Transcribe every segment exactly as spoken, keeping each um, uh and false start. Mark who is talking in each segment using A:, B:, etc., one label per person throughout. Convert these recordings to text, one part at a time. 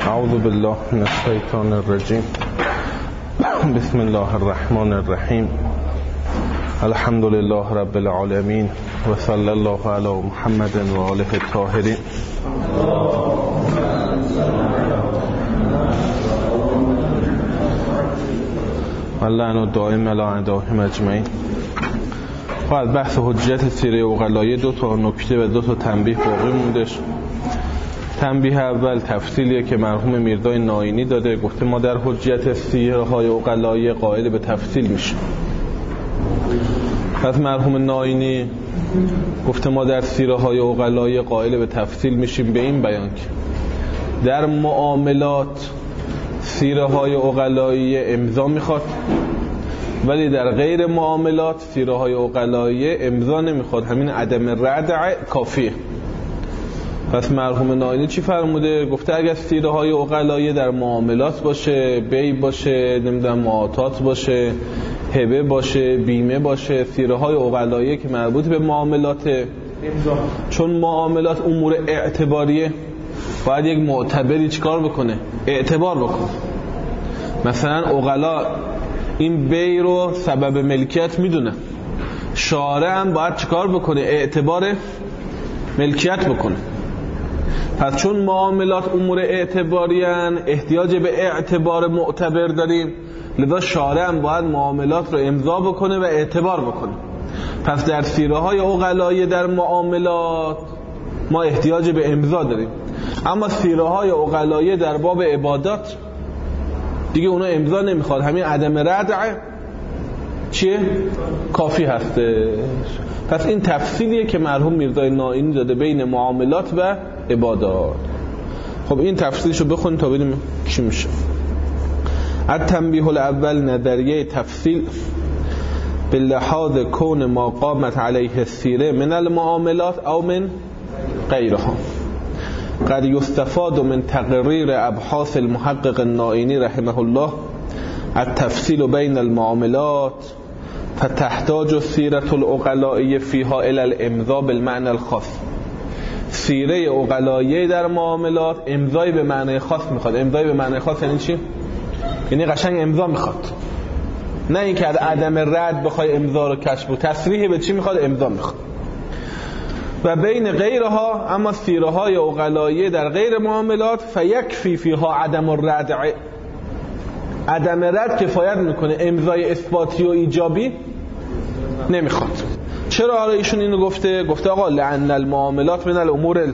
A: اعوذ بالله من الشیطان الرجیم. بسم الله الرحمن الرحیم. الحمد لله رب العالمین و صلی الله علی محمد و آله الطاهرین. واللعن دائم علی اعدائهم اجمعین. از بحث حجیت سیره عقلایی دو تا نکته و دو تا تنبیه باقی موندش. تنبیه اول تفصیلیه که مرحوم میردای ناینی داده، گفته ما در حجیت سیره های عقلایی قائل به تفصیل میشیم. پس مرحوم ناینی گفته ما در سیره های عقلایی قائل به تفصیل میشیم به این بیان که در معاملات سیره های عقلایی امضا میخواد، ولی در غیر معاملات سیره های عقلایی امضا نمیخواد. همین عدم ردع کافیه. پس مرحوم ناینی چی فرموده؟ گفته اگر سیره های عقلایی در معاملات باشه، بی باشه، نمیدونم معاطات باشه، هبه باشه، بیمه باشه، سیره های عقلایی که مربوط به معاملاته، چون معاملات امور اعتباریه، باید یک معتبری چیکار بکنه؟ اعتبار بکنه. مثلا عقلا این بی رو سبب ملکیت میدونه، شارع هم باید چیکار بکنه؟ اعتبار ملکیت بکنه. پس چون معاملات امور اعتباریان، احتیاج به اعتبار معتبر داریم، لذا شارع هم باید معاملات رو امضا بکنه و اعتبار بکنه. پس در سیره های عقلایی در معاملات ما احتیاج به امضا داریم، اما سیره های عقلایی در باب عبادات دیگه اونا امضا نمیخواد. همین عدم ردع چیه؟ کافی هستش. پس این تفصیلیه که مرحوم میردای ناینی داده بین معاملات و عبادات. خب این تفصیلشو بخونیم تا ببینیم چی میشه. التنبیه الاول نظریه تفصیل به لحاظ کون ما قامت علیه السیره من المعاملات او من غیرها. قد یستفاد من تقریر ابحاث المحقق الناینی رحمه الله التفصیل بین المعاملات فتحتاج السیره العقلائیه فیها الی الامضاء بالمعنى الخاص. سیره عقلائیه در معاملات امضای به معنی خاص میخواد. امضای به معنی خاص یعنی چی؟ یعنی قشنگ امضا میخواد، نه اینکه از عدم رد بخوای امضا رو کشف و تصریح به چی میخواد؟ امضا میخواد. و بین غیرها، اما سیره های عقلائیه در غیر معاملات فیکفی فیها عدم الردع، عدم رد کفایت میکنه، امضای اثباتی و ایجابی نمیخواد. چرا حالا ایشون اینو گفته؟ گفته آقا لعن المعاملات من الامور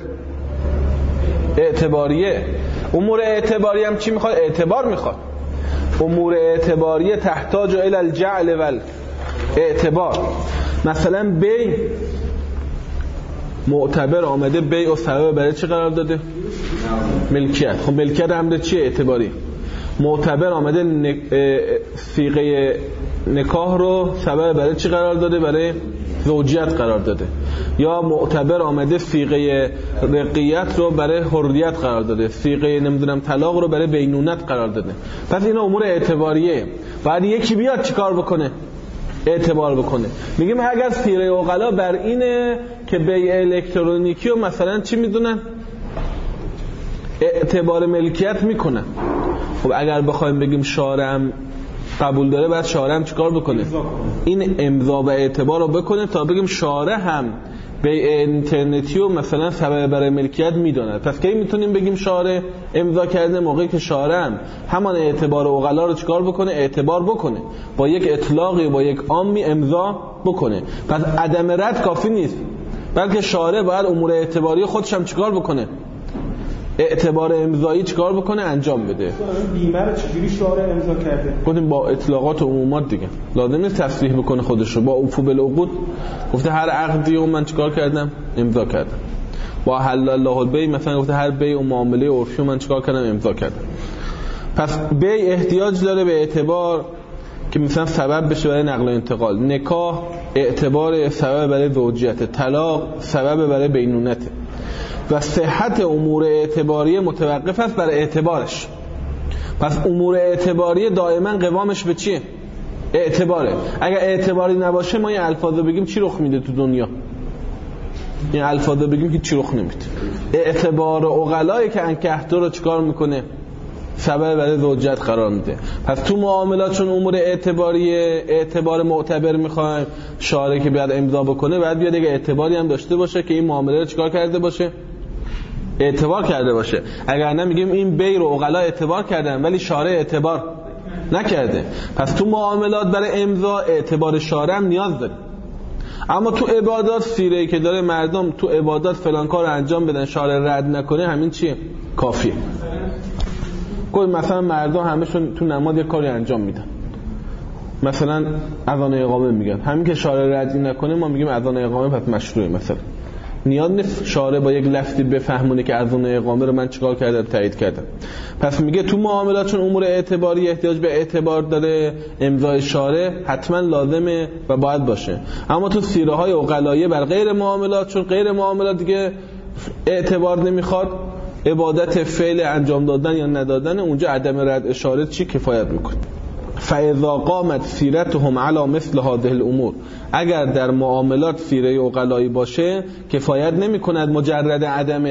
A: اعتباریه. امور اعتباری هم چی میخواد؟ اعتبار میخواد. امور اعتباریه تحتاج الی الجعل و اعتبار. مثلا بی معتبر آمده بی و سبب برای چی قرار داده؟ ملکیت. خب ملکیت امر چیه؟ اعتباری. معتبر آمده نک... صیغه نکاح رو سبب برای چی قرار داده؟ برای زوجیت قرار داده. یا معتبر آمده صیغه رقیت رو برای حریت قرار داده، صیغه نمیدونم طلاق رو برای بینونت قرار داده. پس اینا امور اعتباریه. بعد یکی بیاد چیکار بکنه؟ اعتبار بکنه. میگیم اگر سیره عقلا بر اینه که بیع الکترونیکی رو مثلا چی میدونن؟ اعتبار ملکیت میکنن. خب اگر بخوایم بگیم شارع هم قبول داره، بعد شارع هم چیکار بکنه؟ این امضا و اعتبار رو بکنه تا بگیم شارع هم بیع اینترنتی رو مثلا سبب برای ملکیت میدونه. پس کی میتونیم بگیم شارع امضا کرده؟ موقعی که شارع هم همان اعتبار عقلا رو چیکار بکنه؟ اعتبار بکنه، با یک اطلاقی با یک عامی امضا بکنه. پس عدم رد کافی نیست، بلکه شارع باید امور اعتباری خودش هم چیکار بکنه؟ اعتبار امضایی چیکار بکنه؟ انجام بده.
B: بیمه رو چجوری شارع امضا کرده؟
A: گفتیم با اطلاقات و عمومات دیگه، لازم نیست تصریح بکنه خودش رو. با عفو بالعقود گفته هر عقدی رو من چیکار کردم؟ امضا کردم. با حل الله البیع مثلا گفته هر بیع و معامله عرفی من چیکار کردم؟ امضا کردم. پس بیع احتیاج داره به اعتبار که مثلا سبب بشه برای نقل و انتقال. نکاح اعتبار سبب برای زوجیت. طلاق سبب برای بینونت. و صحت امور اعتباریه متوقف است بر اعتبارش. پس امور اعتباریه دائما قوامش به چیه؟ اعتباره. اگر اعتباری نباشه ما این الفاظو بگیم چی رخ میده تو دنیا؟ این الفاظو بگیم که چی رخ نمیده. اعتبار عقلایی که انکحته رو چیکار میکنه؟ سبب برای زوجیت قرار میده. پس تو معاملات چون امور اعتباریه، اعتبار معتبر میخوایم، شارع که بیاد امضا بکنه بعد بیاد دیگه اعتباری هم داشته باشه که این معامله رو چیکار کرده باشه؟ اعتبار کرده باشه. اگر نه میگیم این بی رو عقلا اعتبار کردن ولی شارع اعتبار نکرده. پس تو معاملات برای امضا اعتبار شارع هم نیاز داره. اما تو عبادات سیره‌ای که داره مردم تو عبادات فلان کار رو انجام بدن شارع رد نکنه، همین چیه؟ کافیه. گویا مثلا مردم همشون تو نماز یک کاری انجام میدن، مثلا اذان اقامه میگن، همین که شارع رد نکنه ما میگیم اذان اقامه پس مشروعه. مثلا نیاز نیست شارع با یک لفظی بفهمونه که اذان اقامه رو من چیکار کردم، تایید کردم. پس میگه تو معاملات چون امور اعتباری احتیاج به اعتبار داره، امضای شارع حتما لازمه و باید باشه. اما تو سیره های عقلاییه بر غیر معاملات، چون غیر معاملات دیگه اعتبار نمیخواد، عبادت فعل انجام دادن یا ندادن، اونجا عدم رد اشاره چی کفایت میکنه. فاذا قامت سیرتهم علی مثل هذه الامور، اگر در معاملات سیره عقلایی باشه کفایت نمیکند مجرد عدم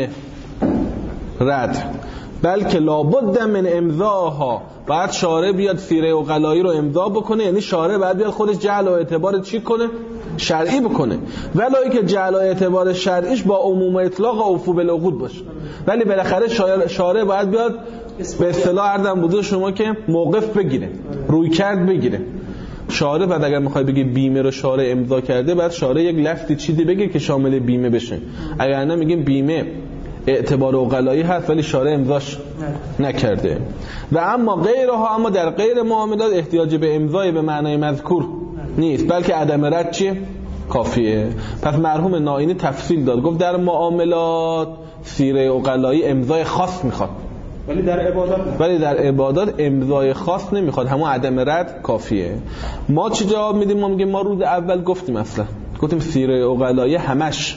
A: رد، بلکه لابد من امضاها، بعد شارع بیاد سیره عقلایی رو امضا بکنه. یعنی شارع بعد بیاد خودش جعل و اعتبار چی کنه؟ شرعی بکنه. ولایی که جعل و اعتبار شرعیش با عموم اطلاق اوفو بالعقود باشه، ولی بالاخره شارع باید بیاد به اصطلاح عرضم بوده شما که موقف بگیره، روی کرد بگیره. شارع بعد اگر میخوای بگی بیمه رو شارع امضا کرده، بعد شارع یک لفظی چیزی بگه که شامل بیمه بشه. اگر نه میگیم بیمه اعتبار عقلایی هست ولی شارع امضاش نکرده. و اما غیرها، اما در غیر معاملات احتیاج به امضای به معنای مذکور نیست، بلکه عدم رد چیه؟ کافیه. پس مرحوم نائینی تفصیل داد، گفت در معاملات سیره عقلایی امضای خاص میخواد،
B: ولی در عبادات
A: ولی در عبادات امضای خاص نمیخواد، همون عدم رد کافیه. ما چی جواب میدیم؟ ما میگیم ما روز اول گفتیم، اصلا گفتیم سیره عقلایی همش،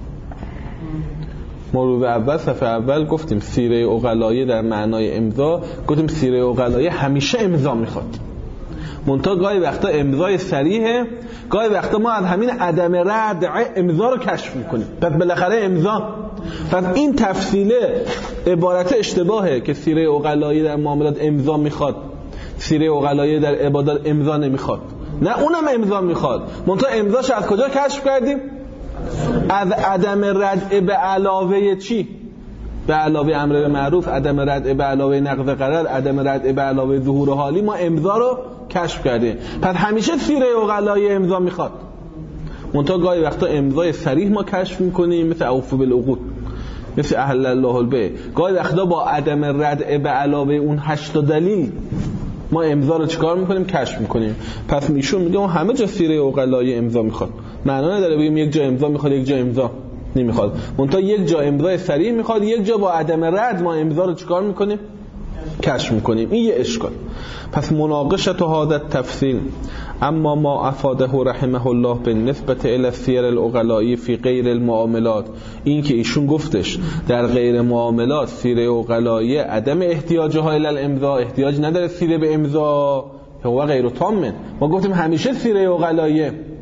A: ما روز اول صفحه اول گفتیم سیره عقلایی در معنای امضا، گفتیم سیره عقلایی همیشه امضا میخواد، منتها گاهی وقتا امضای صریحه، گاهی وقتا ما از همین عدم رد امضا رو کشف میکنیم. پس بالاخره امضا، پس این تفصیله عبارت اشتباهه که سیره عقلایی در معاملات امضا میخواد، سیره عقلایی در عبادات امضا نمیخواد. نه، اونم امضا میخواد، منتها امضاش از کجا کشف کردیم؟ از عدم رد به علاوه چی؟ به علاوه امر به معروف، عدم رد به علاوه نقض قرار، عدم رد به علاوه ظهور حالی، ما امضا رو کشف کردیم. پس همیشه سیره عقلایی امضا میخواد، منتها گاهی وقتا امضای صریح ما کشف میکنیم، مثل اوفو بالعقود، مثل اهل الله البیع. گاهی وقتا با عدم رد به علاوه اون هشت دلیل ما امضا رو چیکار میکنیم؟ کشف میکنیم. پس ایشون میگه همه جا سیره عقلایی امضا میخواد، معنا نداره بگیم یک جا امضا میخواد یک جا امضا نمیخواد، منتها یک جا امضای صریح میخواد، یک جا با عدم رد ما امضا رو چیکار میکنیم؟ کشف میکنیم. این یه اشکال. پس مناقشت هذا التفصیل اما ما افاده رحمه الله بالنسبه الى السیر العقلایی فی غیر المعاملات، این که ایشون گفتش در غیر معاملات سیره عقلایی عدم احتیاجها الی الامضا، احتیاج نداره سیره به امضا، هو غیر تام. ما گفتیم همیشه سیره عقلایی،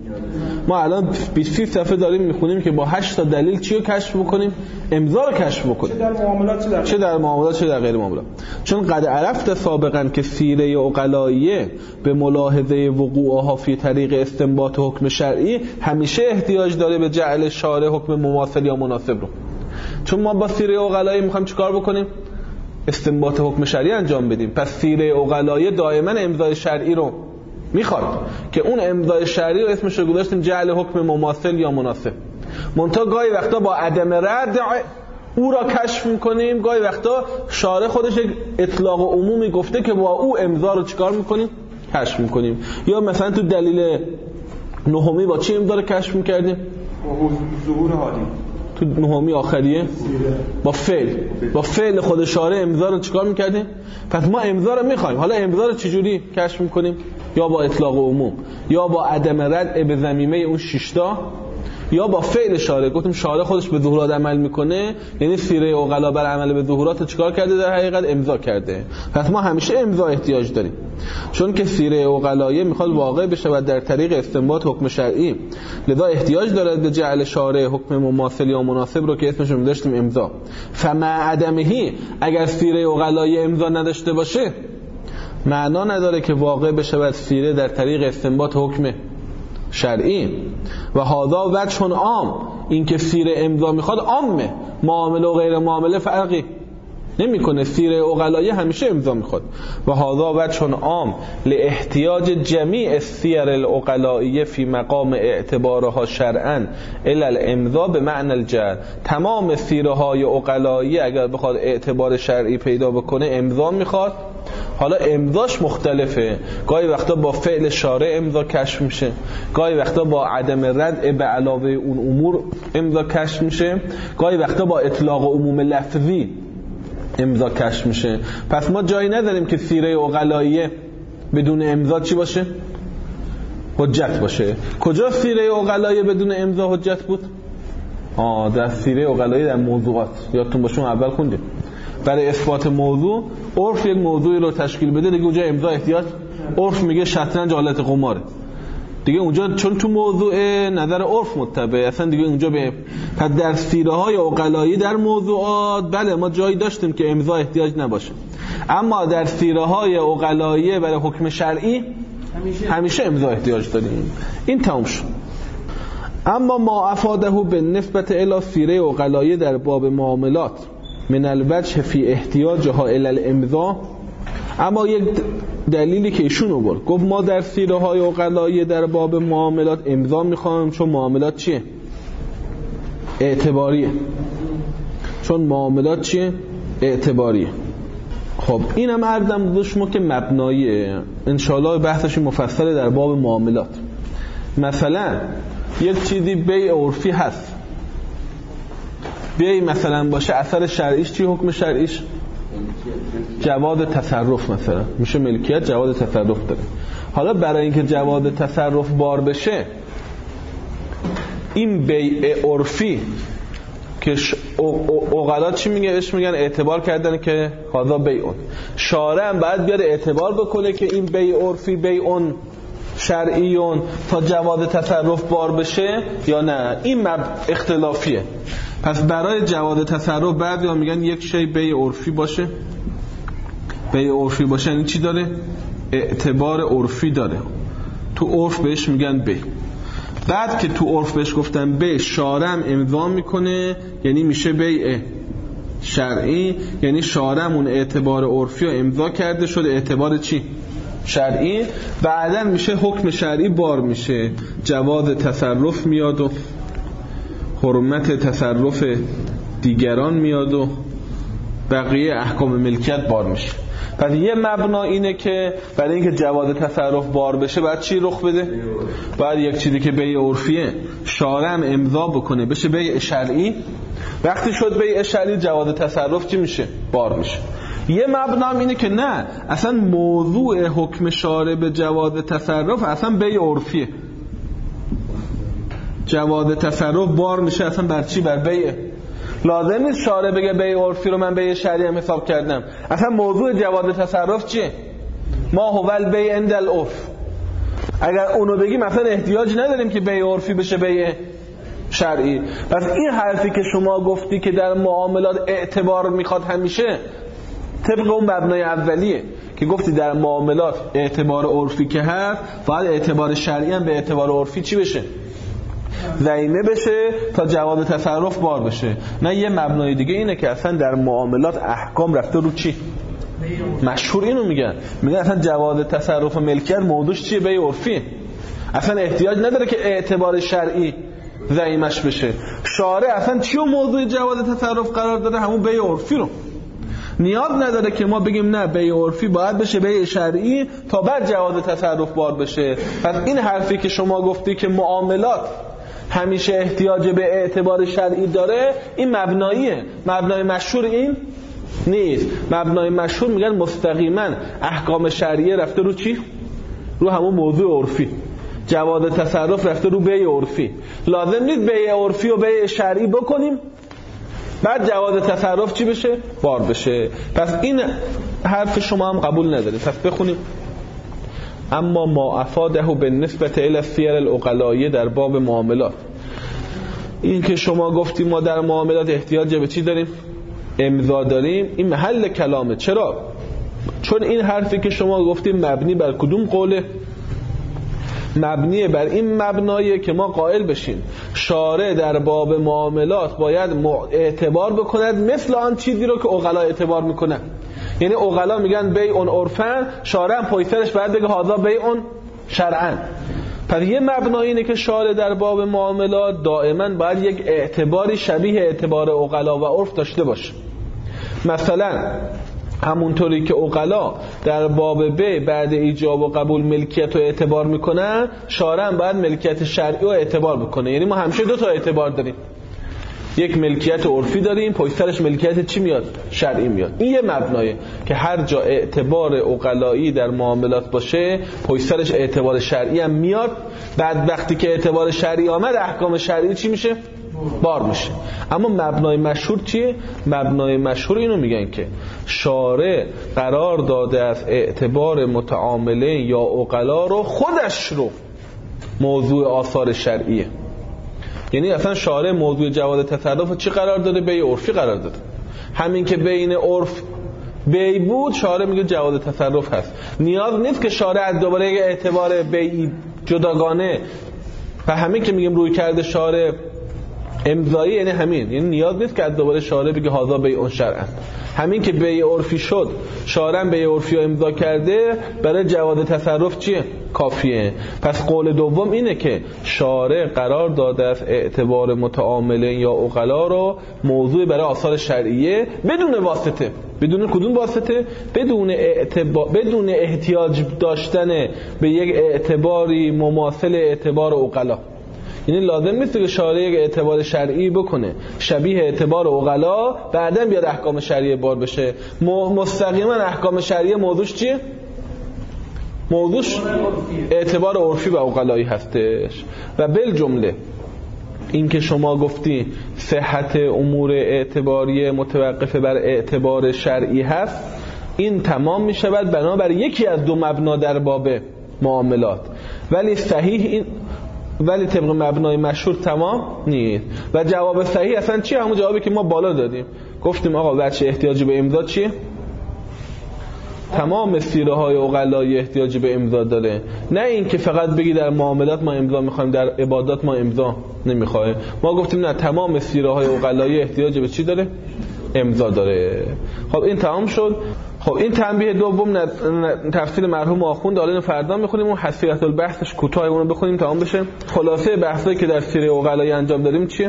A: ما الان بیست صفحه داریم میخونیم که با هشت تا دلیل چی رو کشف بکنیم؟ امضا رو کشف بکنیم،
B: چه در معاملات چه در,
A: چه در معاملات چه در غیر معاملات. چون قد عرفت سابقا که سیره عقلاییه به ملاحظه وقوعها فی طریق استنباط حکم شرعی همیشه احتیاج داره به جعل شارع حکم مماثل یا مناسب رو. چون ما با سیره عقلایی میخوایم چیکار بکنیم؟ استنباط حکم شرعی انجام بدیم. پس سیره عقلایی دائما امضای شرعی رو میخواد که اون امضای شرعی رو اسمش رو گذاشتیم جعل حکم مماثل یا مناسب. منتها گاهی وقتا با عدم رد او را کشف میکنیم، گاهی وقتا شارع خودش یک اطلاق عمومی گفته که با او امضا رو چیکار میکنیم؟ کشف میکنیم. یا مثلا تو دلیل نهمی با چی امضا رو کشف میکردیم؟
B: ظهور حالی.
A: تو نهمی آخریه با فعل، با فعل خود شارع امضا رو چیکار میکردیم؟ پس ما امضا رو میخوایم. حالا امضا رو چجوری کشف میکنیم؟ یا با اطلاق عموم، یا با عدم رد به ضمیمه اون ششتا، یا با فعل شارع. گفتیم شارع خودش به ظهورات عمل میکنه، یعنی سیره عقلا بر عمل به ظهورات چیکار کرده؟ در حقیقت امضا کرده. پس ما همیشه امضا احتیاج داریم. چون که سیره عقلایه میخواد واقع بشه در طریق استنباط حکم شرعی، لذا احتیاج دارد به جعل شارع حکم مماثل یا مناسب رو که اسمش رو داشتیم امضا. فمع عدمهی، اگر سیره عقلایه امضا نداشته باشه معنا نداره که واقع بشه سیره در طریق استنباط حکم شرعی. و هذا وجه عام، این که سیره امضا میخواد عامه، معامله و غیر معامله فرقی نمیکنه، سیره عقلایه همیشه امضا میخواد. و هذا وجه عام لاحتیاج جمیع السیر العقلائیه فی مقام اعتبارها شرعا الی الامضا به معنی الجعل. تمام سیره های عقلائیه اگر بخواد اعتبار شرعی پیدا بکنه امضا میخواد. حالا امضاش مختلفه، گاهی وقتا با فعل شارع امضا کشف میشه، گاهی وقتا با عدم ردع به علاوه اون امور امضا کشف میشه، گاهی وقتا با اطلاق عموم لفظی امضا کشف میشه. پس ما جایی نداریم که سیره عقلائیه بدون امضا چی باشه؟ حجت باشه. کجا سیره عقلائیه بدون امضا حجت بود؟ آه در سیره عقلائیه در موضوعات، یادتون باشه اول خوندیم برای اثبات موضوع عرف یک موضوعی رو تشکیل بده دیگه اونجا امضا احتیاج. عرف میگه شطرنج آلت قماره دیگه اونجا، چون تو موضوع نظر عرف متبع اصلا دیگه اونجا به. پس در سیره های عقلایی در موضوعات بله ما جایی داشتیم که امضا احتیاج نباشه، اما در سیره های عقلایی برای حکم شرعی همیشه, همیشه امضا احتیاج داریم. این تمام شد. اما ما افاده به نسبت الی سیره عقلایی در باب معاملات من الوجه فی احتیاجها الی الامضا، اما یک دلیلی که ایشون آورد گفت ما در سیره های عقلایی در باب معاملات امضا میخوایم چون معاملات چیه؟ اعتباریه. چون معاملات چیه؟ اعتباریه. خب اینم عرضم داشتم که مبناییه، انشاءالله بحثش مفصل در باب معاملات. مثلا یک چیزی بیع عرفی هست، بیع مثلا باشه اثر شرعیش چی؟ حکم شرعیش جواز تصرف، مثلا میشه ملکیت جواز تصرف داره. حالا برای اینکه جواز تصرف بار بشه این بیع عرفی که عقلا چی میگه؟ اش میگن اعتبار کردن که هذا بیعون، شارع هم باید بیاد اعتبار بکنه که این بیع عرفی بیعون شرعیون تا جواز تصرف بار بشه یا نه. این اختلافیه. پس برای جواز تصرف بعضی ها میگن یک شی بیع عرفی باشه، بیع عرفی باشه یعنی چی داره؟ اعتبار عرفی داره، تو عرف بهش میگن بیع. بعد که تو عرف بهش گفتن بیع، شارع هم امضا میکنه یعنی میشه بیع شرعی، یعنی شارع اون اعتبار عرفی رو امضا کرده شده اعتبار چی؟ شرعی. بعداً میشه حکم شرعی بار میشه، جواز تصرف میاد و حرمت تصرف دیگران میاد و بقیه احکام ملکیت بار میشه. پس یه مبنا اینه که برای اینکه جواز تصرف بار بشه باید چی رخ بده؟ باید یک چیزی که بیع عرفیه شارع هم امضا بکنه بشه بیع شرعی. وقتی شد بیع شرعی جواز تصرف چی میشه؟ بار میشه. یه مبنا اینه که نه، اصلا موضوع حکم شارع به جواز تصرف اصلا بیع عرفیه، جواز تصرف بار میشه اصلا بر چی؟ بر بیع. لازم نیست شارع بگه بیع عرفی رو من بیع شرعی هم حساب کردم. اصلا موضوع جواز تصرف چیه؟ ما هو البیع عند العرف. اگر اونو بگیم مثلا احتیاج نداریم که بیع عرفی بشه بیع شرعی. پس این حرفی که شما گفتی که در معاملات اعتبار میخواد همیشه طبق اون مبنای اولیه که گفتی در معاملات اعتبار عرفی که هست باید اعتبار شرعی هم به اعتبار عرفی چی بشه؟ ضمیمه بشه تا جواز تصرف بار بشه. نه یه مبنای دیگه اینه که اصلا در معاملات احکام رفته رو چی؟ مشهور اینو میگن، میگن اصلا جواز تصرف ملکیت موضوعش چیه؟ بیع عرفی. اصلا احتیاج نداره که اعتبار شرعی ضمیمش بشه. شارع اصلا چیو موضوع جواز تصرف قرار داده؟ همون بیع عرفی رو. نیاز نداره که ما بگیم نه بیع عرفی باید بشه بیع شرعی تا بعد جواز تصرف بار بشه. پس این حرفی که شما گفتی که معاملات همیشه احتیاج به اعتبار شرعی داره این مبناییه. مبنای مشهور این نیست. مبنای مشهور میگن مستقیما احکام شرعیه رفته رو چی؟ رو همون موضوع عرفی. جواز تصرف رفته رو بیع عرفی. لازم نیست بیع عرفی و بیع شرعی بکنیم بعد جواز تصرف چی بشه؟ بار بشه. پس این حرف شما هم قبول نداریم. پس بخونیم اما ما افاده به نسبت الی السیر العقلایه در باب معاملات. این که شما گفتیم ما در معاملات احتیاج به چی داریم؟ امضا داریم، این محل کلامه. چرا؟ چون این حرفی که شما گفتیم مبنی بر کدوم قوله؟ مبنی بر این مبنایه که ما قائل بشیم شارع در باب معاملات باید اعتبار بکند مثل آن چیزی رو که عقلا اعتبار میکنن. یعنی عقلا میگن بیع عرفن، شارع هم پایترش باید بگه هذا بیع شرعا. پس یه مبنای اینه که شارع در باب معاملات دائما باید یک اعتباری شبیه اعتبار عقلا و عرف داشته باشه. مثلا همونطوری که عقلا در باب بیع بعد ایجاب و قبول ملکیت رو اعتبار میکنن، شارع هم باید ملکیت شرعی رو اعتبار بکنه. یعنی ما همیشه دو تا اعتبار داریم، یک ملکیت عرفی داریم، پشت سرش ملکیت چی میاد؟ شرعی میاد. این یه مبنایه که هر جا اعتبار عقلایی در معاملات باشه پشت سرش اعتبار شرعی هم میاد. بعد وقتی که اعتبار شرعی آمد احکام شرعی چی میشه؟ بار میشه. اما مبنای مشهور چیه؟ مبنای مشهور اینو میگن که شارع قرار داده از اعتبار متعامله یا عقلا رو خودش رو موضوع آثار شرعیه. یعنی اصلا شارع موضوع جواز تصرف چی قرار داده؟ بیع عرفی قرار داده. همین که بین عرف بیع بود شارع میگه جواز تصرف هست. نیاز نیست که شارع دوباره اعتبار بیع جداگانه، و همین که میگیم روی کرده شارع امضایی یعنی همین، یعنی نیاز نیست که دوباره شارع بگه هذا بیع شرعا. همین که بیع عرفی شد شارع بیع عرفی رو امضا کرده برای جواز تصرف چیه؟ کافیه. پس قول دوم اینه که شارع قرار داده از اعتبار متعامله یا عقلا رو موضوع برای آثار شرعیه بدون واسطه. بدون کدوم واسطه؟ بدون اعتبار، بدون احتیاج داشتن به یک اعتباری مماثل اعتبار عقلا. یعنی لازم نیست که شارع یک اعتبار شرعی بکنه شبیه اعتبار عقلا بعداً بیاد احکام شرعی بار بشه. مستقیما احکام شرعی موضوعش چیه؟ موضوعش اعتبار عرفی و عقلایی هستش. و بالجمله این که شما گفتی صحت امور اعتباری متوقف بر اعتبار شرعی هست، این تمام می شود بنابر یکی از دو مبنا در باب معاملات. ولی صحیح این ولی طبق مبنای مشهور تمام نیست. و جواب صحیح اصلا چیه؟ همون جوابی که ما بالا دادیم. گفتیم آقا بچه احتیاجی به امضا چیه؟ تمام سیره های عقلایی احتیاجی به امضا داره. نه این که فقط بگی در معاملات ما امضا میخوایم در عبادات ما امضا نمیخواه. ما گفتیم نه، تمام سیره های عقلایی احتیاجی به چی داره؟ امضا داره. خب این تمام شد. خب این تنبیه دوم تفسیر مرحوم آخوند، حالا فردا میخونیم اون حسیات البحثش کوتاه اون رو بخونیم تمام بشه. خلاصه بحثایی که در سیره عقلایی انجام داریم چیه؟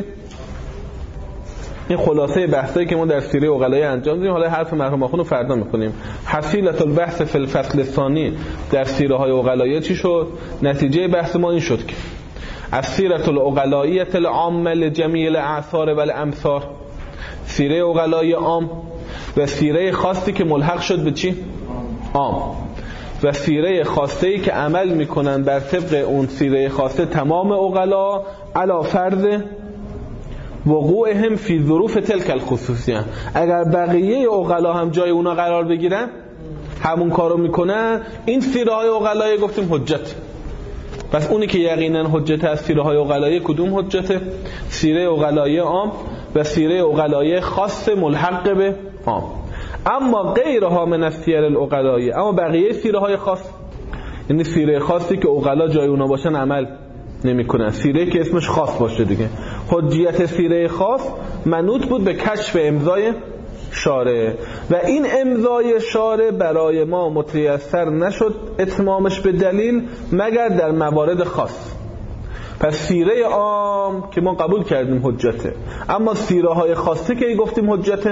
A: این خلاصه بحثایی که ما در سیره عقلایی انجام دادیم. حالا حرف مرحوم آخوند رو فردا میخونیم. حسیلت البحث فی الفصل الثانی در سیره های عقلایی چی شد؟ نتیجه بحث ما این شد که السیره العقلاییه العامه لجمیع الاعصار و الامصار، سیره عقلایی عام و سیره خاصی که ملحق شد به چی؟ عام. و سیره خاصه‌ای که عمل میکنن بر طبق اون سیره خاصه تمام عقلا علی فرض وقوعهم فی ظروف تلک الخصوصیه. اگر بقیه عقلا هم جای اونا قرار بگیرن همون کارو میکنن، این سیره های عقلایی گفتیم حجت. پس اونی که یقینا حجت از سیره های عقلایی کدوم حجته؟ سیره عقلایی عام و سیره عقلایی خاص ملحق به عام. اما غیرها من السیر العقلایی، اما بقیه سیره های خاص، یعنی سیره خاصی که عقلا جای اونا باشن عمل نمیکنن، سیره که اسمش خاص باشه دیگه. حجیت سیره خاص منوط بود به کشف امضای شارع و این امضای شارع برای ما متیسر نشد اتمامش به دلیل مگر در موارد خاص. پس سیره عام که ما قبول کردیم حجته، اما سیره های خاصی که گفتیم حجته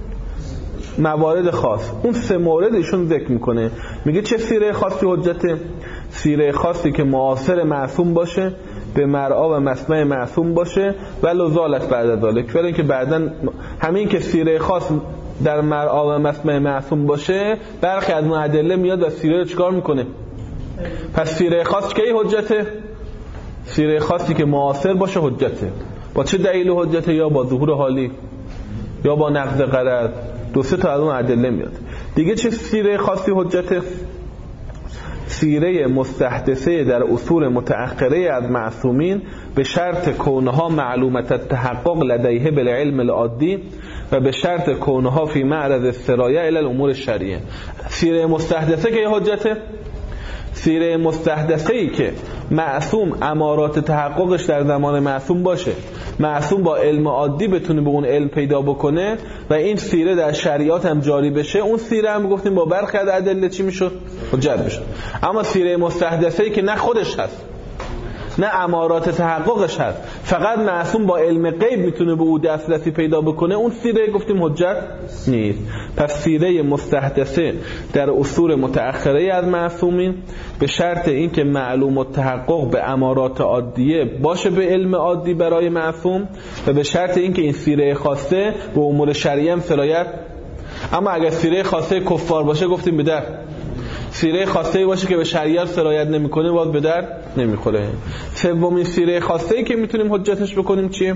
A: موارد خاص. اون سه مورد ایشون ذکر میکنه، میگه چه سیره خاصی حجته؟ سیره خاصی که معاصر معصوم باشه، به مرعا و مسمع معصوم باشه و لزالت بعد ذالک. ولی اینکه بعدن همین که سیره خاص در مرعا و مسمع معصوم باشه، برخی از اون ادله میاد و سیره رو چیکار میکنه؟ پس سیره خاص کی حجته؟ سیره خاصی که معاصر باشه حجته. با چه دلیل حجته؟ یا با ظهور حالی یا با نقض غرض. دو سه تا از اون ادله میاد. دیگه چه سیره خاصی حجته؟ سیره مستحدثه در اصول متأخره از معصومین به شرط کونها معلومت التحقق لدیه بالعلم العادی و به شرط کونها فی معرض السرایه الی الامور الشرعیه. سیره مستحدثه که یه حجته، سیره مستحدثه ای که معصوم امارات تحققش در زمان معصوم باشه، معصوم با علم عادی بتونه به اون علم پیدا بکنه و این سیره در شریعت هم جاری بشه، اون سیره هم گفتیم با برخی از ادله چی میشد؟ حجت میشد. اما سیره مستحدثه ای که نه خودش هست نه امارات تحققش هست، فقط معصوم با علم غیب میتونه به او دسترسی پیدا بکنه، اون سیره گفتیم حجت نیست. پس سیره مستحدثه در اصول متأخره از معصومین به شرط اینکه معلوم التحقق به امارات عادیه باشه به علم عادی برای معصوم و به شرط اینکه این سیره خاصه به امور شرعی هم سرایت. اما اگر سیره خاصه کفار باشه گفتیم به در، سیره خاصه باشه که به شریعت سرایت نمیکنه باز به در نمیخوره. سومین سیره خاصه که میتونیم حجتش بکنیم چیه؟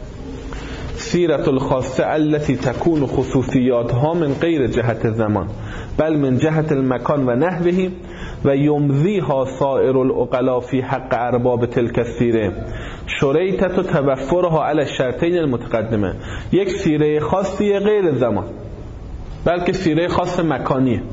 A: سیرت الخاصه التي تكون خصوصیاتها من غیر جهت زمان بل من جهت المکان و نحوه و یمضیها سائر العقلاء فی حق ارباب تلک السیره شریطت و توفرها علی الشرطین المتقدمه. یک سیره خاصی غیر زمان بلکه سیره خاص مکانیه،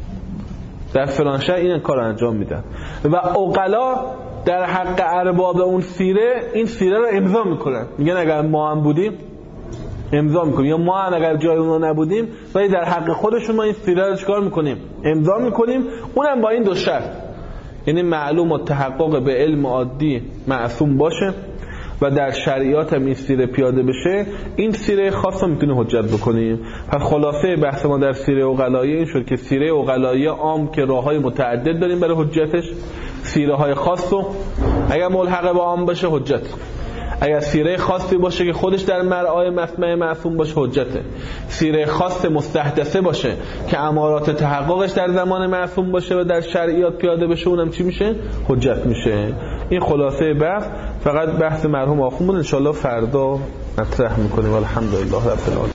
A: در فلان شهر این کار انجام میدن و عقلا در حق ارباب اون سیره این سیره رو امضا میکنن، میگن اگر ما هم بودیم امضا میکنیم، یا ما هم اگر جای اونا نبودیم ولی در حق خودشون ما این سیره رو چیکار میکنیم؟ امضا میکنیم. اونم با این دو شرط، یعنی معلوم و تحقق به علم عادی معصوم باشه و در شریعت هم این سیره پیاده بشه، این سیره خاص رو میتونه حجت بکنیم. پس خلاصه بحث ما در سیره عقلایی این شد که سیره عقلایی عام که راههای متعدد داریم برای حجتش، سیره های خاص رو اگر ملحق با عام باشه حجت، اگر سیره خاصی باشه که خودش در مرعای مسمع معصوم باشه حجته، سیره خاص مستحدثه باشه که امارات تحققش در زمان معصوم باشه و در شرعیات پیاده بشه، اونم چی میشه؟ حجت میشه. این خلاصه بحث. فقط بحث مرحوم آخوند بود، انشالله فردا مطرح میکنیم. الحمدلله رب العالمین.